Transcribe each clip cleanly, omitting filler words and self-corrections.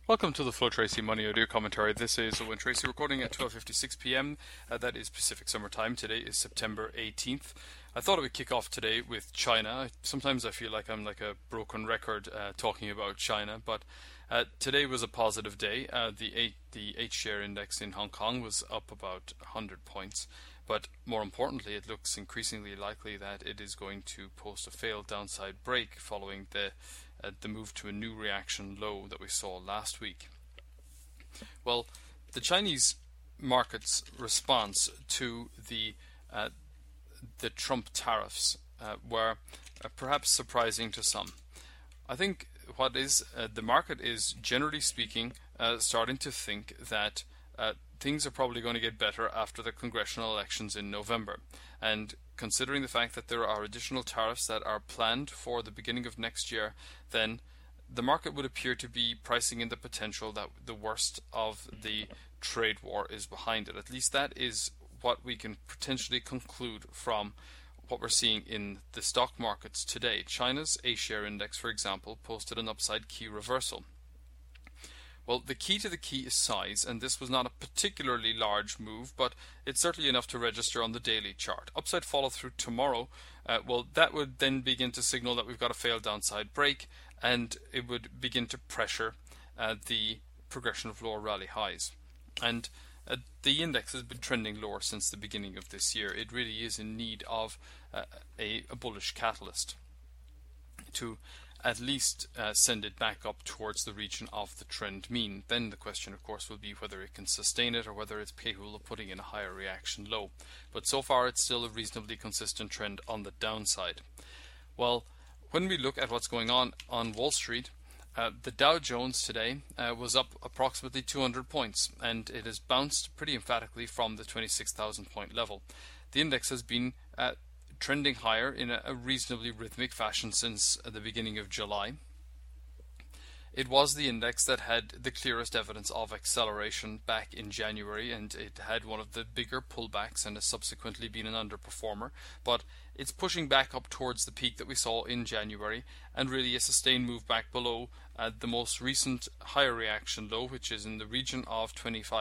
Welcome to the Flo Tracy Money Audio Commentary. This is Owen Tracy recording at 12:56 p.m. That is Pacific Summer Time. Today is September 18th. I thought I would kick off today with China. Sometimes I feel like I'm like a broken record talking about China, but today was a positive day. The H-share index in Hong Kong was up about 100 points. But more importantly, it looks increasingly likely that it is going to post a failed downside break following the move to a new reaction low that we saw last week. Well, the Chinese market's response to the Trump tariffs were perhaps surprising to some. I think what is the market is generally speaking starting to think that things are probably going to get better after the congressional elections in November. And considering the fact that there are additional tariffs that are planned for the beginning of next year, then the market would appear to be pricing in the potential that the worst of the trade war is behind it. At least that is what we can potentially conclude from what we're seeing in the stock markets today. China's A-share index, for example, posted an upside key reversal. Well, the key to the key is size, and this was not a particularly large move, but it's certainly enough to register on the daily chart. Upside follow through tomorrow, well, that would then begin to signal that we've got a failed downside break, and it would begin to pressure the progression of lower rally highs. And the index has been trending lower since the beginning of this year. It really is in need of a bullish catalyst to at least send it back up towards the region of the trend mean. Then the question, of course, will be whether it can sustain it or whether it's capable of putting in a higher reaction low. But so far, it's still a reasonably consistent trend on the downside. Well, when we look at what's going on Wall Street, the Dow Jones today was up approximately 200 points, and it has bounced pretty emphatically from the 26,000 point level. The index has been trending higher in a reasonably rhythmic fashion since the beginning of July. It was the index that had the clearest evidence of acceleration back in January, and it had one of the bigger pullbacks and has subsequently been an underperformer, but it's pushing back up towards the peak that we saw in January, and really a sustained move back below the most recent higher reaction low, which is in the region of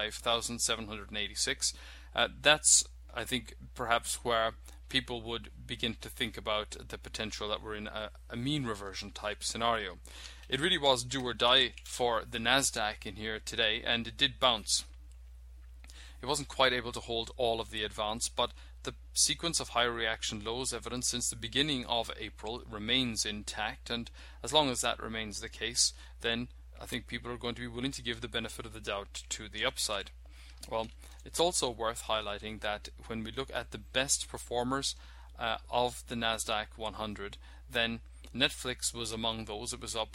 25,786. That's, I think, perhaps where people would begin to think about the potential that we're in a mean reversion type scenario. It really was do or die for the Nasdaq in here today, and it did bounce. It wasn't quite able to hold all of the advance, but the sequence of higher reaction lows evident since the beginning of April remains intact, and as long as that remains the case, then I think people are going to be willing to give the benefit of the doubt to the upside. Well, it's also worth highlighting that when we look at the best performers of the Nasdaq 100, then Netflix was among those. It was up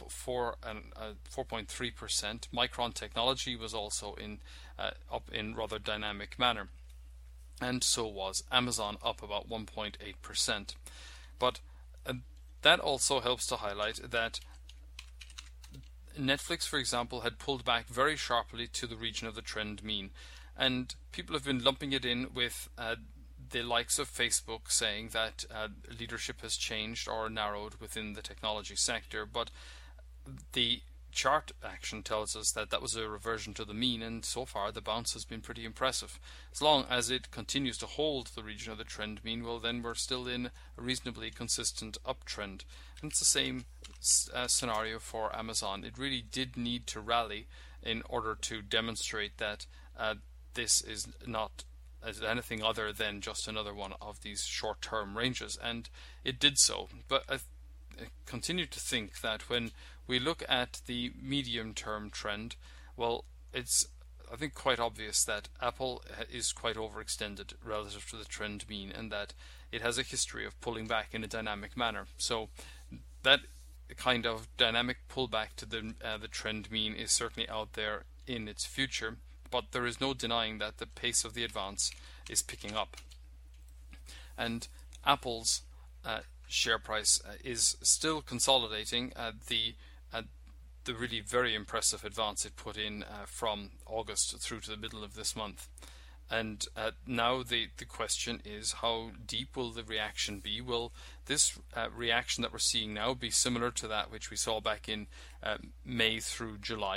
4.3%. Micron Technology was also up in rather dynamic manner, and so was Amazon, up about 1.8%. But that also helps to highlight that Netflix, for example, had pulled back very sharply to the region of the trend mean, and people have been lumping it in with the likes of Facebook saying that leadership has changed or narrowed within the technology sector, but the chart action tells us that that was a reversion to the mean, and so far the bounce has been pretty impressive. As long as it continues to hold the region of the trend mean, well, then we're still in a reasonably consistent uptrend. And it's the same scenario for Amazon. It really did need to rally in order to demonstrate that this is not as anything other than just another one of these short-term ranges, and it did so. But I continue to think that when we look at the medium-term trend, well, it's, I think, quite obvious that Apple is quite overextended relative to the trend mean, and that it has a history of pulling back in a dynamic manner. So that kind of dynamic pullback to the trend mean is certainly out there in its future, but there is no denying that the pace of the advance is picking up. And Apple's share price is still consolidating the really very impressive advance it put in from August through to the middle of this month. And now the question is, how deep will the reaction be? Will this reaction that we're seeing now be similar to that which we saw back in May through July?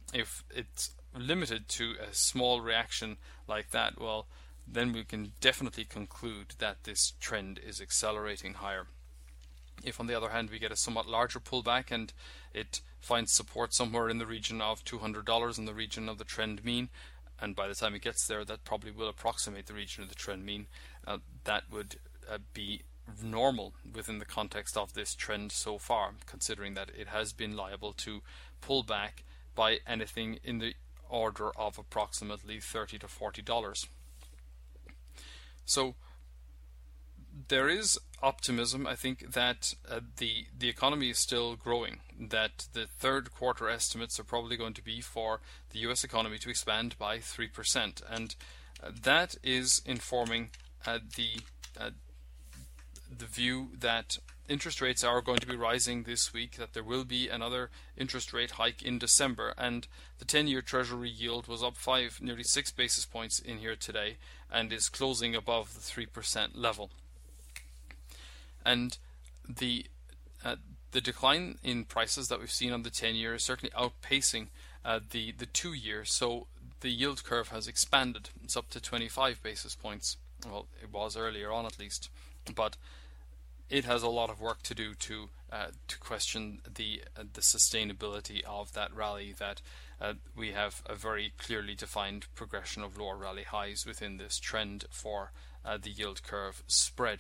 if it's limited to a small reaction like that, well, then we can definitely conclude that this trend is accelerating higher. If, on the other hand, we get a somewhat larger pullback and it finds support somewhere in the region of $200, in the region of the trend mean, and by the time it gets there, that probably will approximate the region of the trend mean, that would be normal within the context of this trend so far, considering that it has been liable to pull back by anything in the order of approximately $30 to $40. So there is optimism, I think, that the economy is still growing, that the third quarter estimates are probably going to be for the US economy to expand by 3%, and that is informing the view that interest rates are going to be rising this week, that there will be another interest rate hike in December, and the 10-year Treasury yield was up nearly 6 basis points in here today and is closing above the 3% level. And the decline in prices that we've seen on the 10-year is certainly outpacing the 2-year, so the yield curve has expanded. It's up to 25 basis points. Well, it was earlier on at least, but it has a lot of work to do to question the sustainability of that rally, that we have a very clearly defined progression of lower rally highs within this trend for the yield curve spread.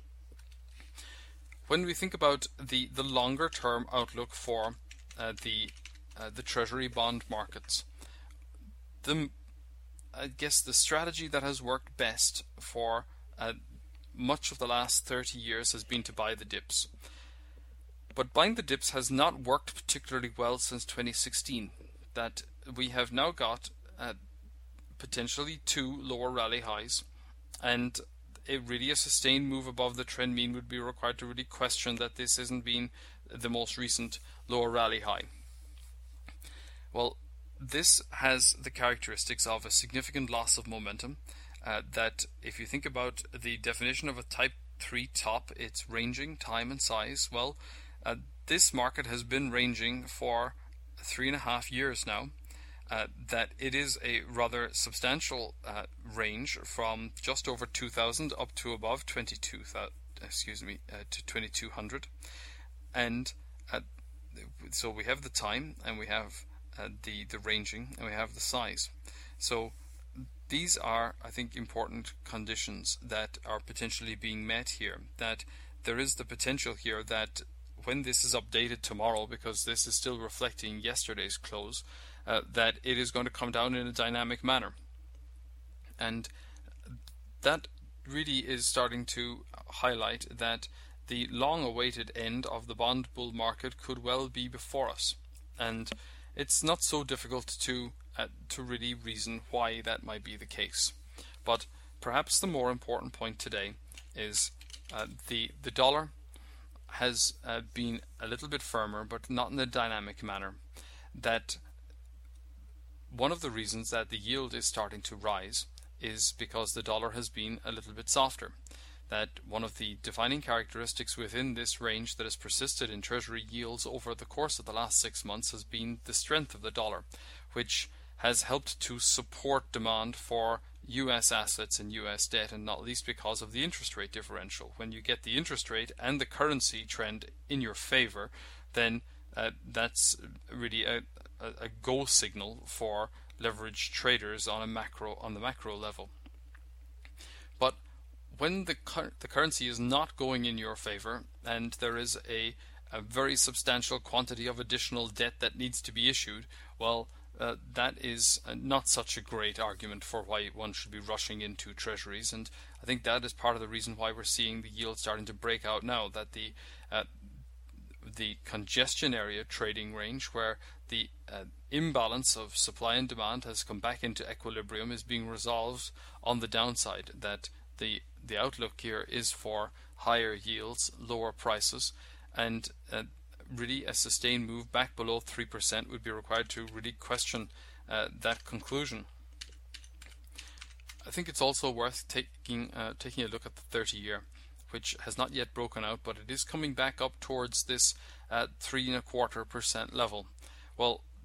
When we think about the longer term outlook for the Treasury bond markets, I guess the strategy that has worked best for much of the last 30 years has been to buy the dips. But buying the dips has not worked particularly well since 2016. That we have now got potentially 2 lower rally highs, and a sustained move above the trend mean would be required to really question that this isn't been the most recent lower rally high. Well, this has the characteristics of a significant loss of momentum, that if you think about the definition of a type 3 top, it's ranging, time and size. Well, this market has been ranging for 3.5 years now. That it is a rather substantial range from just over 2,000 up to above 22,000, to 2,200, and so we have the time, and we have the ranging, and we have the size. So these are, I think, important conditions that are potentially being met here. That there is the potential here that when this is updated tomorrow, because this is still reflecting yesterday's close, that it is going to come down in a dynamic manner. And that really is starting to highlight that the long-awaited end of the bond bull market could well be before us. And it's not so difficult to really reason why that might be the case. But perhaps the more important point today is the dollar has been a little bit firmer, but not in a dynamic manner. That one of the reasons that the yield is starting to rise is because the dollar has been a little bit softer. That one of the defining characteristics within this range that has persisted in Treasury yields over the course of the last 6 months has been the strength of the dollar, which has helped to support demand for US assets and US debt, and not least because of the interest rate differential. When you get the interest rate and the currency trend in your favor, then that's really a go signal for leveraged traders on the macro level. But when the currency is not going in your favor, and there is a very substantial quantity of additional debt that needs to be issued, well, that is not such a great argument for why one should be rushing into treasuries. And I think that is part of the reason why we're seeing the yield starting to break out now, that the congestion area trading range, where the imbalance of supply and demand has come back into equilibrium, is being resolved on the downside. That the outlook here is for higher yields, lower prices, and really a sustained move back below 3% would be required to really question that conclusion. I think it's also worth taking a look at the 30-year, which has not yet broken out, but it is coming back up towards this 3.25% level. Well,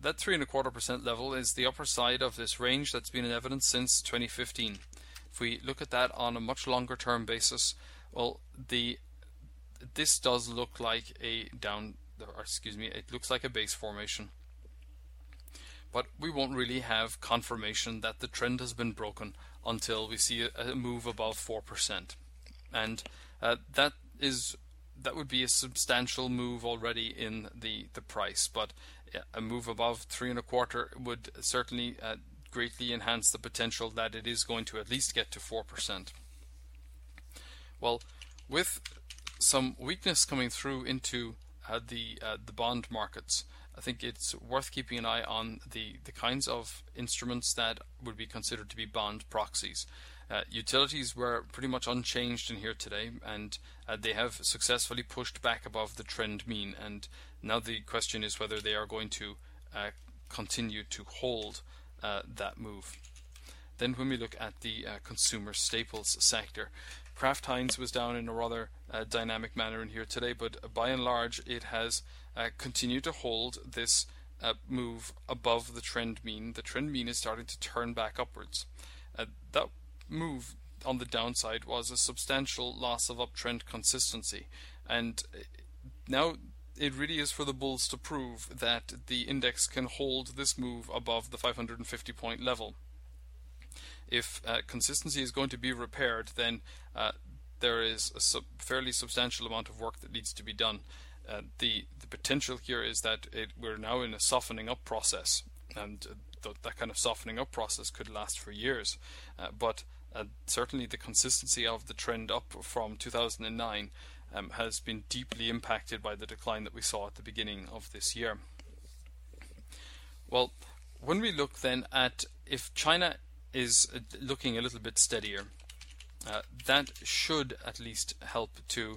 that 3.25% level is the upper side of this range that's been in evidence since 2015. If we look at that on a much longer term basis, well, this does look like a it looks like a base formation. But we won't really have confirmation that the trend has been broken until we see a move above 4%. And that would be a substantial move already in the price, but a move above 3.25 would certainly greatly enhance the potential that it is going to at least get to 4%. Well, with some weakness coming through into the bond markets, I think it's worth keeping an eye on the kinds of instruments that would be considered to be bond proxies. Utilities were pretty much unchanged in here today, and they have successfully pushed back above the trend mean, and now the question is whether they are going to continue to hold that move. Then when we look at the consumer staples sector, Kraft Heinz was down in a rather dynamic manner in here today, but by and large it has continued to hold this move above the trend mean. The trend mean is starting to turn back upwards. That move on the downside was a substantial loss of uptrend consistency, and now it really is for the bulls to prove that the index can hold this move above the 550 point level. If consistency is going to be repaired, then there is a fairly substantial amount of work that needs to be done. The potential here is that we're now in a softening up process, and that kind of softening up process could last for years. But certainly the consistency of the trend up from 2009 has been deeply impacted by the decline that we saw at the beginning of this year. Well, when we look then at if China is looking a little bit steadier, that should at least help to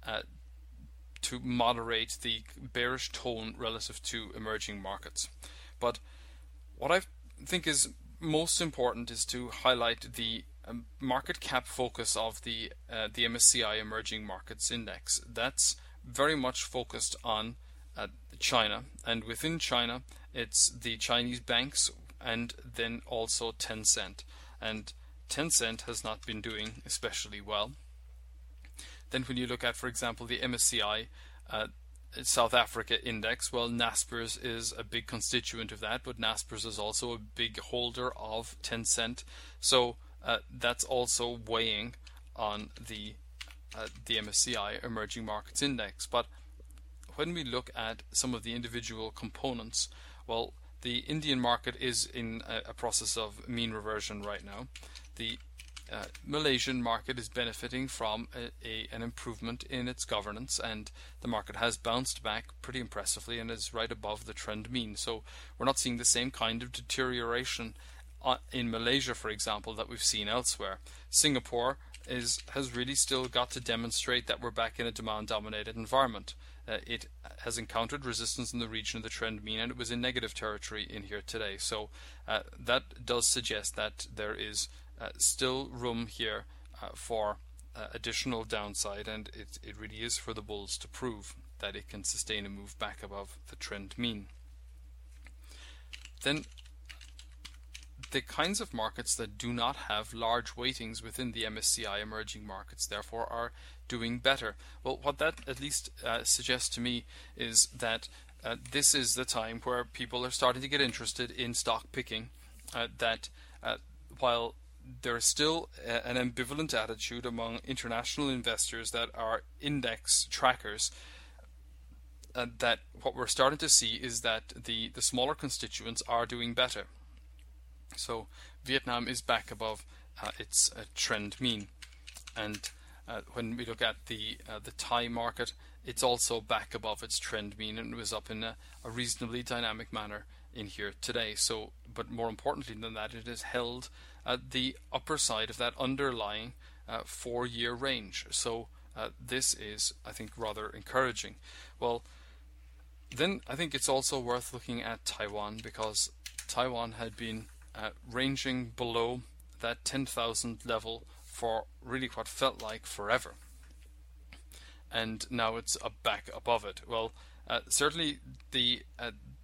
moderate the bearish tone relative to emerging markets. But what I think is most important is to highlight the market cap focus of the MSCI Emerging Markets Index. That's very much focused on China, and within China it's the Chinese banks and then also Tencent. And Tencent has not been doing especially well. Then when you look at, for example, the MSCI South Africa Index, well, Naspers is a big constituent of that, but Naspers is also a big holder of Tencent. So that's also weighing on the MSCI Emerging Markets Index. But when we look at some of the individual components, well, the Indian market is in a process of mean reversion right now. The Malaysian market is benefiting from an improvement in its governance, and the market has bounced back pretty impressively and is right above the trend mean. So we're not seeing the same kind of deterioration in Malaysia, for example, that we've seen elsewhere. Singapore has really still got to demonstrate that we're back in a demand-dominated environment. It has encountered resistance in the region of the trend mean, and it was in negative territory in here today. So that does suggest that there is still room here for additional downside, and it really is for the bulls to prove that it can sustain a move back above the trend mean. Then the kinds of markets that do not have large weightings within the MSCI emerging markets therefore are doing better. Well, what that at least suggests to me is that this is the time where people are starting to get interested in stock picking, that while there is still an ambivalent attitude among international investors that are index trackers, that what we're starting to see is that the smaller constituents are doing better. So Vietnam is back above its trend mean, and when we look at the Thai market, it's also back above its trend mean, and it was up in a reasonably dynamic manner in here today. So, but more importantly than that, it has held at the upper side of that underlying 4-year range. So this is, I think, rather encouraging. Well, then I think it's also worth looking at Taiwan, because Taiwan had been ranging below that 10,000 level for really what felt like forever, and now it's back above it. Well, certainly the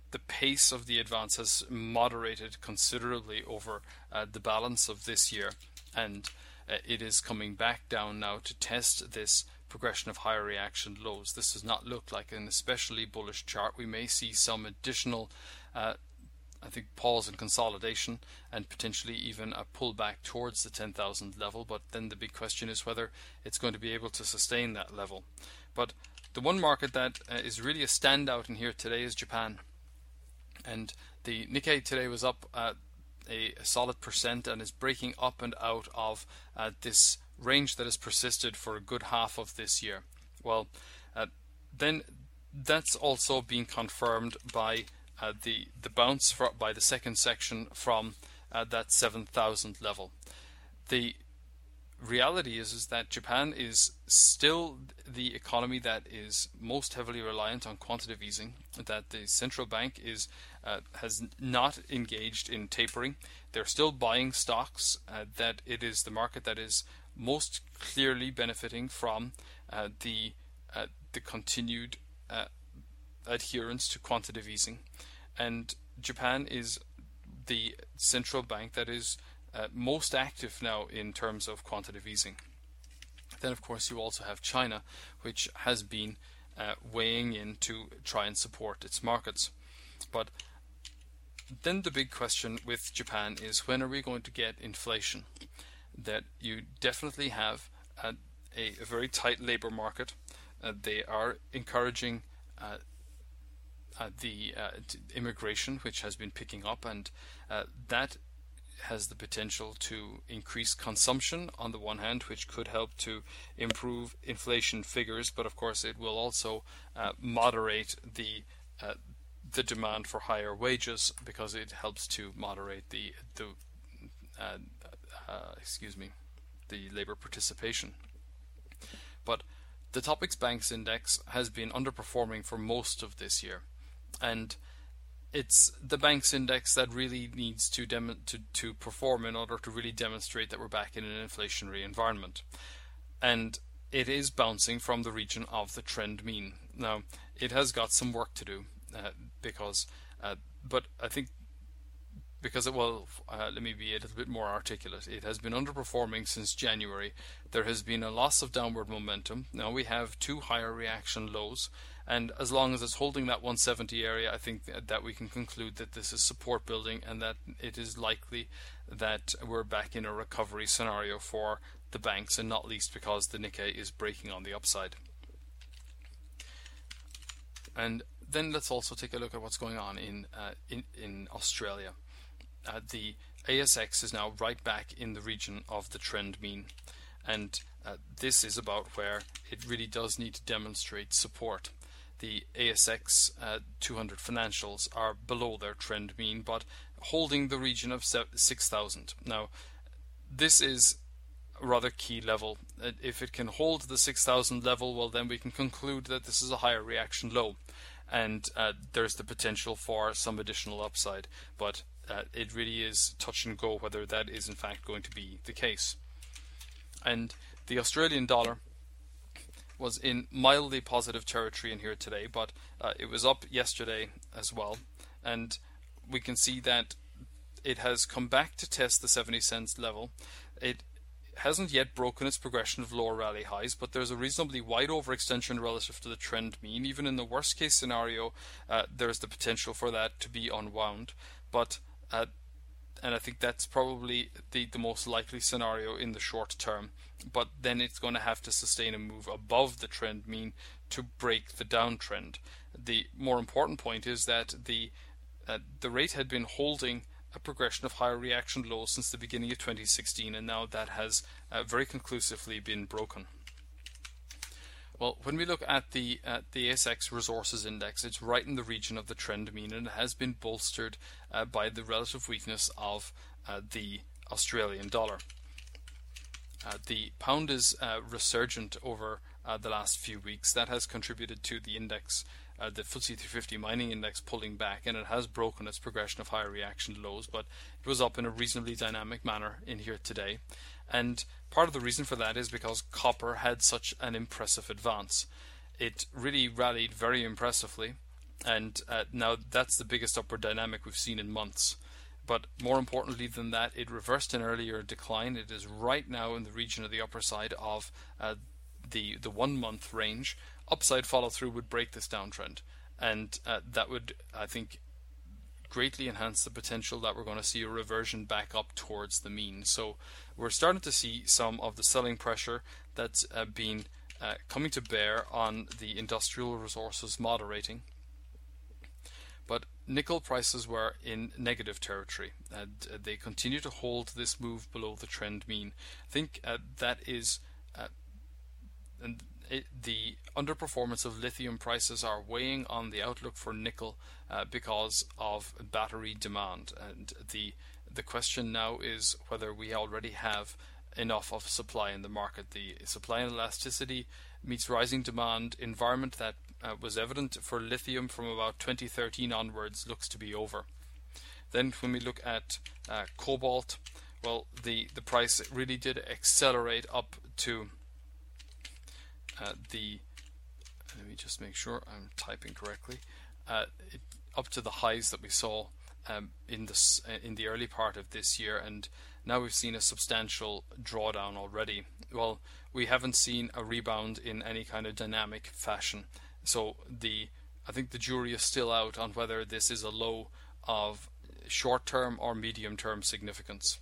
the pace of the advance has moderated considerably over the balance of this year, and it is coming back down now to test this progression of higher reaction lows. This does not look like an especially bullish chart. We may see some additional pause and consolidation, and potentially even a pullback towards the 10,000 level, but then the big question is whether it's going to be able to sustain that level. But the one market that is really a standout in here today is Japan, and the Nikkei today was up a solid percent and is breaking up and out of this range that has persisted for a good half of this year. Well, then that's also been confirmed by the bounce by the second section from that 7,000 level. The reality is that Japan is still the economy that is most heavily reliant on quantitative easing, that the central bank has not engaged in tapering. They're still buying stocks, that it is the market that is most clearly benefiting from the continued adherence to quantitative easing, and Japan is the central bank that is most active now in terms of quantitative easing. Then of course you also have China, which has been weighing in to try and support its markets. But then the big question with Japan is, when are we going to get inflation? That you definitely have a very tight labor market. They are encouraging the immigration, which has been picking up, and that has the potential to increase consumption on the one hand, which could help to improve inflation figures, but of course it will also moderate the demand for higher wages, because it helps to moderate the labor participation. But the Topix Banks Index has been underperforming for most of this year, and it's the banks index that really needs to perform in order to really demonstrate that we're back in an inflationary environment. And it is bouncing from the region of the trend mean. Now, it has got some work to do but I think let me be a little bit more articulate. It has been underperforming since January. There has been a loss of downward momentum. Now we have two higher reaction lows, and as long as it's holding that 170 area, I think that we can conclude that this is support building, and that it is likely that we're back in a recovery scenario for the banks, and not least because the Nikkei is breaking on the upside. And then let's also take a look at what's going on in Australia. The ASX is now right back in the region of the trend mean, and this is about where it really does need to demonstrate support. The ASX 200 financials are below their trend mean, but holding the region of 6,000. Now, this is a rather key level. If it can hold the 6,000 level, well, then we can conclude that this is a higher reaction low, and there's the potential for some additional upside, but it really is touch and go whether that is in fact going to be the case. And the Australian dollar was in mildly positive territory in here today, but it was up yesterday as well, and we can see that it has come back to test the 70 cents level. It hasn't yet broken its progression of lower rally highs, but there's a reasonably wide overextension relative to the trend mean. Even in the worst case scenario, there's the potential for that to be unwound, but and I think that's probably the most likely scenario in the short term. But then it's going to have to sustain a move above the trend mean to break the downtrend. The more important point is that the rate had been holding a progression of higher reaction lows since the beginning of 2016, and now that has very conclusively been broken. Well, when we look at the ASX Resources Index, it's right in the region of the trend mean, and it has been bolstered by the relative weakness of the Australian dollar. The pound is resurgent over the last few weeks. That has contributed to the index, the FTSE 350 mining index, pulling back, and it has broken its progression of higher reaction lows, but it was up in a reasonably dynamic manner in here today. And part of the reason for that is because copper had such an impressive advance. It really rallied very impressively, And now that's the biggest upward dynamic we've seen in months. But more importantly than that, it reversed an earlier decline. It is right now in the region of the upper side of the 1 month range. Upside follow through would break this downtrend, and that would, I think, greatly enhance the potential that we're going to see a reversion back up towards the mean. So we're starting to see some of the selling pressure that's been coming to bear on the industrial resources moderating. But nickel prices were in negative territory, and they continue to hold this move below the trend mean. I think that is the underperformance of lithium prices are weighing on the outlook for nickel because of battery demand, and the question now is whether we already have enough of supply in the market. The supply and elasticity meets rising demand environment that was evident for lithium from about 2013 onwards looks to be over. Then when we look at cobalt, well, the price really did accelerate up to let me just make sure I'm typing correctly, up to the highs that we saw in the early part of this year, and now we've seen a substantial drawdown already. Well, we haven't seen a rebound in any kind of dynamic fashion, so I think the jury is still out on whether this is a low of short-term or medium-term significance.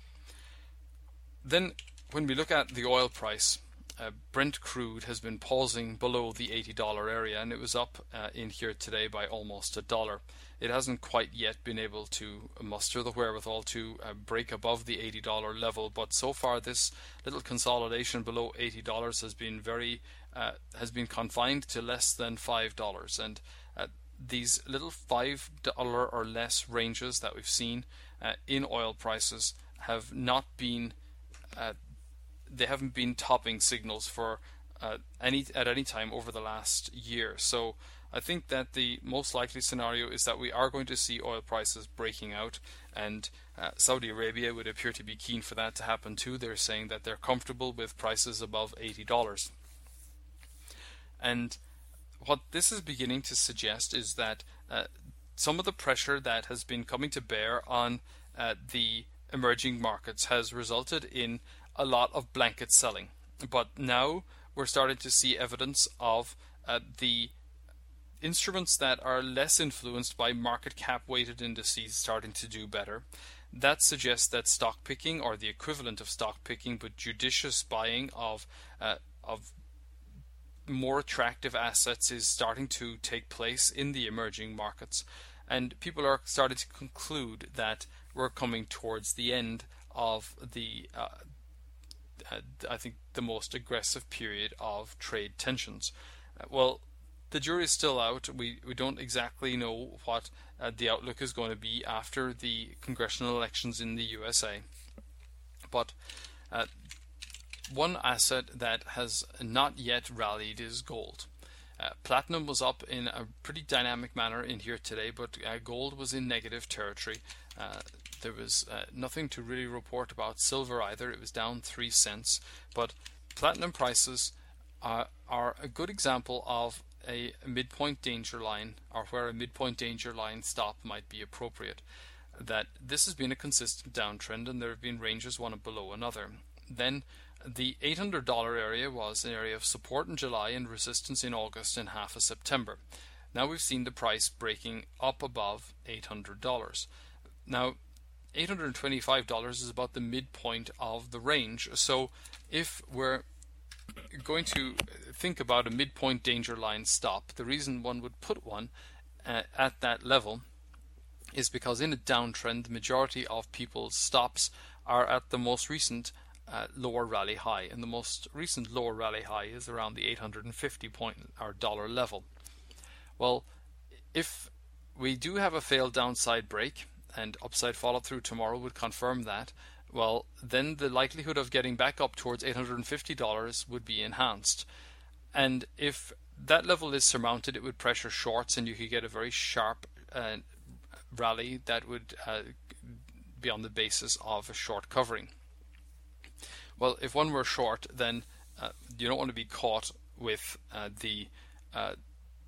Then when we look at the oil price, Brent crude has been pausing below the $80 area, and it was up in here today by almost $1. It hasn't quite yet been able to muster the wherewithal to break above the $80 level, but so far this little consolidation below $80 has been confined to less than $5, and these little $5 or less ranges that we've seen in oil prices have not been they haven't been topping signals for at any time over the last year. So I think that the most likely scenario is that we are going to see oil prices breaking out, and Saudi Arabia would appear to be keen for that to happen too. They're saying that they're comfortable with prices above $80. And what this is beginning to suggest is that some of the pressure that has been coming to bear on the emerging markets has resulted in a lot of blanket selling, but now we're starting to see evidence of the instruments that are less influenced by market cap weighted indices starting to do better. That suggests that stock picking, or the equivalent of stock picking but judicious buying of more attractive assets, is starting to take place in the emerging markets, and people are starting to conclude that we're coming towards the end of I think the most aggressive period of trade tensions. Well, the jury is still out. We don't exactly know what the outlook is going to be after the congressional elections in the USA. But one asset that has not yet rallied is gold. Platinum was up in a pretty dynamic manner in here today, but gold was in negative territory. There was nothing to really report about silver either. It was down 3 cents. But platinum prices are a good example of a midpoint danger line, or where a midpoint danger line stop might be appropriate. That this has been a consistent downtrend, and there have been ranges one below another. Then the $800 area was an area of support in July and resistance in August and half of September. Now we've seen the price breaking up above $800. Now $825 is about the midpoint of the range. So if we're going to think about a midpoint danger line stop, the reason one would put one at that level is because in a downtrend, the majority of people's stops are at the most recent lower rally high, and the most recent lower rally high is around the $850 level. Well, if we do have a failed downside break, and upside follow through tomorrow would confirm that, well, then the likelihood of getting back up towards $850 would be enhanced. And if that level is surmounted, it would pressure shorts, and you could get a very sharp rally that would be on the basis of a short covering. Well, if one were short, then you don't want to be caught with the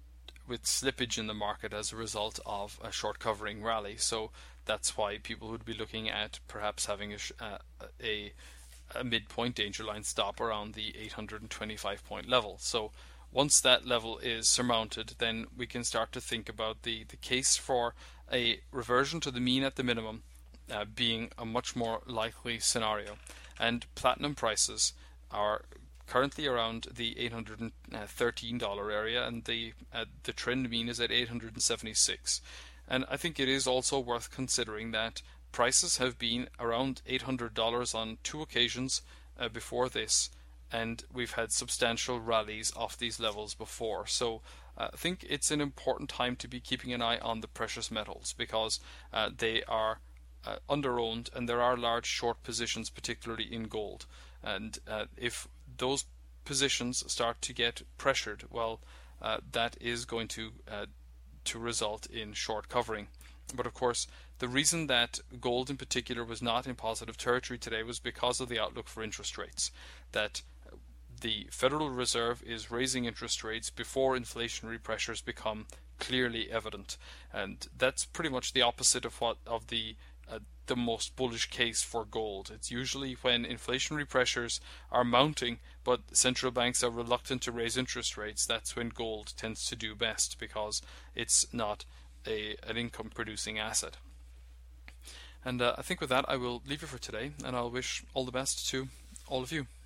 with slippage in the market as a result of a short covering rally. So that's why people would be looking at perhaps having a midpoint danger line stop around the 825 point level. So once that level is surmounted, then we can start to think about the case for a reversion to the mean at the minimum being a much more likely scenario. And platinum prices are currently around the $813 area, and the trend mean is at 876. And I think it is also worth considering that prices have been around $800 on 2 occasions before this, and we've had substantial rallies off these levels before. So I think it's an important time to be keeping an eye on the precious metals, because they are under-owned, and there are large short positions, particularly in gold. And if those positions start to get pressured, well, that is going to result in short covering. But of course, the reason that gold in particular was not in positive territory today was because of the outlook for interest rates. That the Federal Reserve is raising interest rates before inflationary pressures become clearly evident, and that's pretty much the opposite of the most bullish case for gold. It's usually when inflationary pressures are mounting but central banks are reluctant to raise interest rates, that's when gold tends to do best, because it's not an income producing asset. And I think with that I will leave you for today, and I'll wish all the best to all of you.